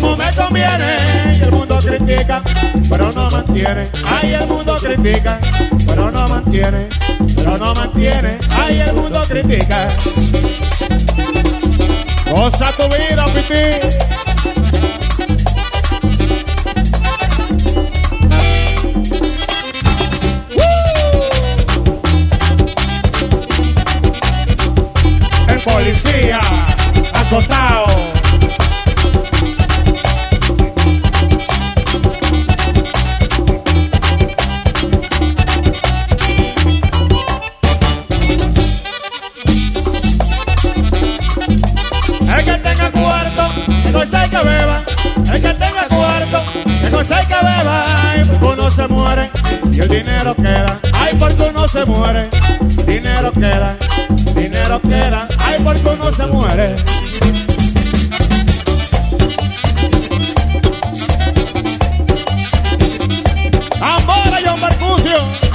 como me conviene. Y el mundo critica, pero no mantiene. Ay, el mundo critica, pero no mantiene. Pero no mantiene. Ay, el mundo critica. Goza tu vida, pipí. El policía acostado. El que tenga cuarto, que no sea que beba. El que tenga cuarto, que no sea que beba. Ay, porque uno se muere y el dinero queda. Ay, porque uno se muere, dinero queda. Dinero queda. Ay, porque uno se muere. ¡Ambora, John Marcucio!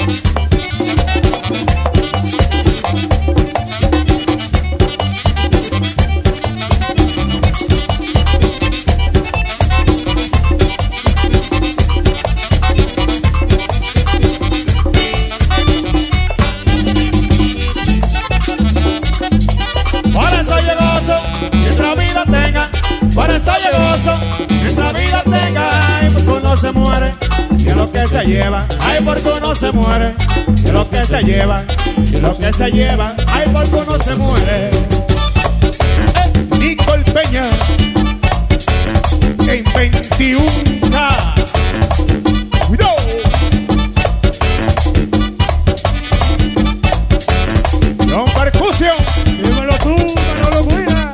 Por eso yo gozo, mientras vida tenga. Ay, porque uno se muere y es lo que se lleva. Ay, porque uno se muere y es lo que se lleva. Y es lo que se lleva. Ay, porque uno se muere. Nicole Peña en 21K. ¡Cuidado! John Percusión. Dímelo tú, no lo cuida.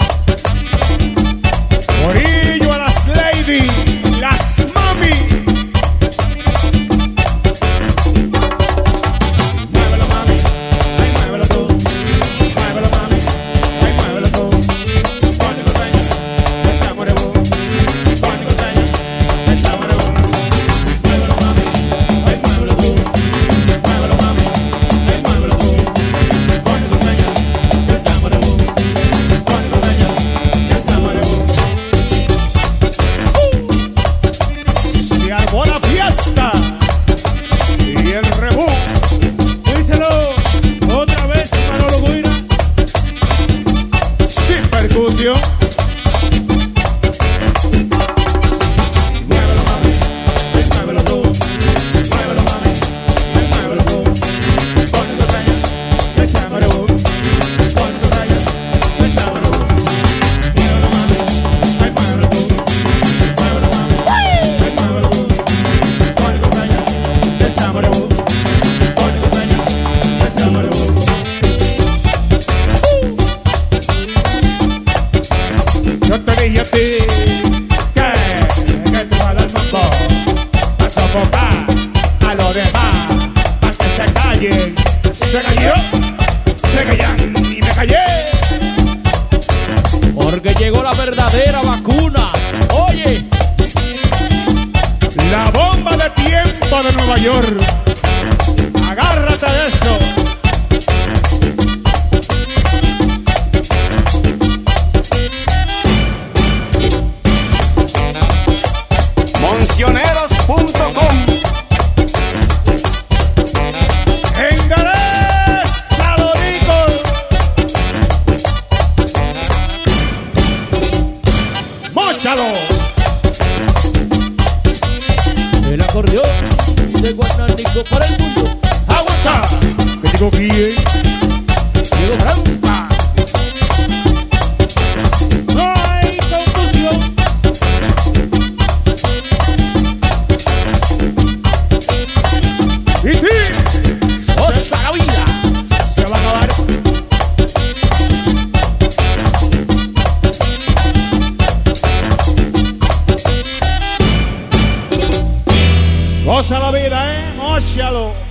Morillo a las lady, las mami. Muévelo, mami, ay, muévelo tú. Muévelo, mami, ay, muévelo tú. Ponte costeño, esta morebú. Ponte costeño, esta morebú. Muévelo, mami, ay, muévelo tú. Muévelo, mami, ay, muévelo tú. Ponte costeño, esta morebú. Ponte costeño, esta morebú. Se armó la fiesta y el rebú. Díselo otra vez, Manolo Guira. Sin percusión. Muévelo, mami, ay, muévelo tú. Muévelo, mami, ay, muévelo tú. Ponte costeño, que se llama rebú. Ponte costeño, que se llama rebú. Muévelo, mami, ay, muévelo tú. Muévelo, mami, ay, muévelo tú. Ponte costeño, que se llama rebú. Ponte costeño, que se llama rebú. Yo te dije a ti que te va a dar mambo a sofocar a los demás, para que se callen. Se cayó, se callan y me callé. Porque llegó la verdadera vacuna. Oye, La bomba de tiempo de Nueva York. Agárrate de eso. Moncioneros.com. Endereza los ricos. ¡Móchalo! el acordeón de Guanánico para el mundo. ¡Aguanta! Que digo bien. Diego Franca. No hay confusión. Y sí, ¡Osa la vida! se va a acabar. Goza la vida, móchalo.